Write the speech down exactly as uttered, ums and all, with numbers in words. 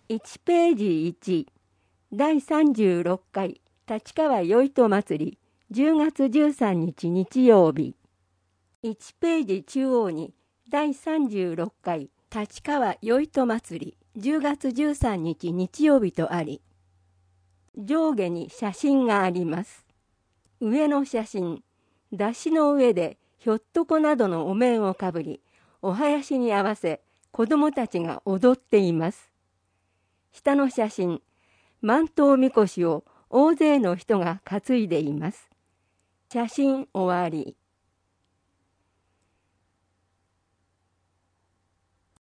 いちページいちだいさんじゅうろっかい立川よいと祭りじゅうがつじゅうさんにち日曜日。いちページ中央にだいさんじゅうろっかい立川よいと祭りじゅうがつじゅうさんにち日曜日とあり、上下に写真があります。上の写真、山車の上でひょっとこなどのお面をかぶり、お囃子に合わせ子供たちが踊っています。下の写真、万灯みこしを大勢の人が担いでいます。写真終わり。